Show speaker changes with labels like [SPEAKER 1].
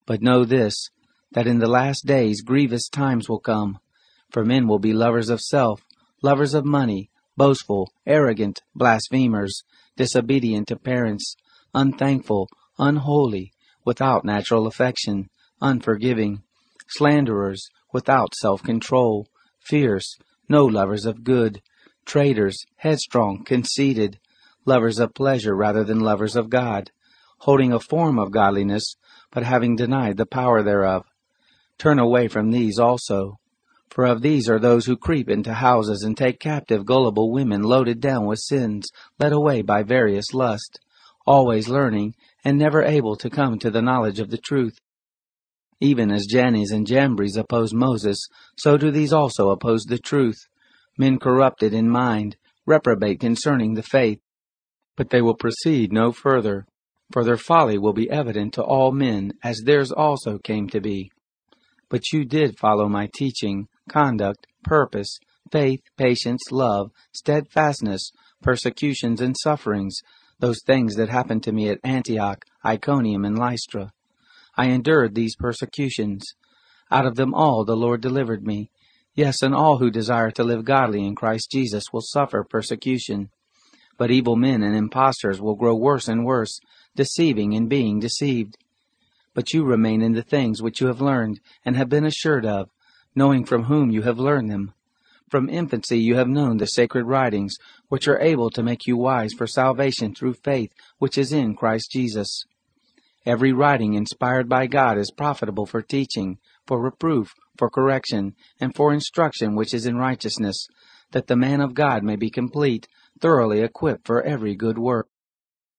[SPEAKER 1] But know this, that in the last days grievous times will come. For men will be lovers of self, lovers of money, boastful, arrogant, blasphemers, disobedient to parents, unthankful, unholy, without natural affection, unforgiving, slanderers, without self-control, fierce, no lovers of good, traitors, headstrong, conceited, lovers of pleasure rather than lovers of God, holding a form of godliness, but having denied the power thereof. Turn away from these also. For of these are those who creep into houses and take captive gullible women loaded down with sins, led away by various lusts, always learning, and never able to come to the knowledge of the truth. Even as Jannes and Jambres opposed Moses, so do these also oppose the truth, men corrupted in mind, reprobate concerning the faith. But they will proceed no further, for their folly will be evident to all men, as theirs also came to be. But you did follow my teaching, conduct, purpose, faith, patience, love, steadfastness, persecutions and sufferings, those things that happened to me at Antioch, Iconium, and Lystra. I endured these persecutions. Out of them all the Lord delivered me. Yes, and all who desire to live godly in Christ Jesus will suffer persecution. But evil men and impostors will grow worse and worse, deceiving and being deceived. But you remain in the things which you have learned, and have been assured of, knowing from whom you have learned them. From infancy you have known the sacred writings, which are able to make you wise for salvation through faith which is in Christ Jesus. Every writing inspired by God is profitable for teaching, for reproof, for correction, and for instruction which is in righteousness, that the man of God may be complete, thoroughly equipped for every good work.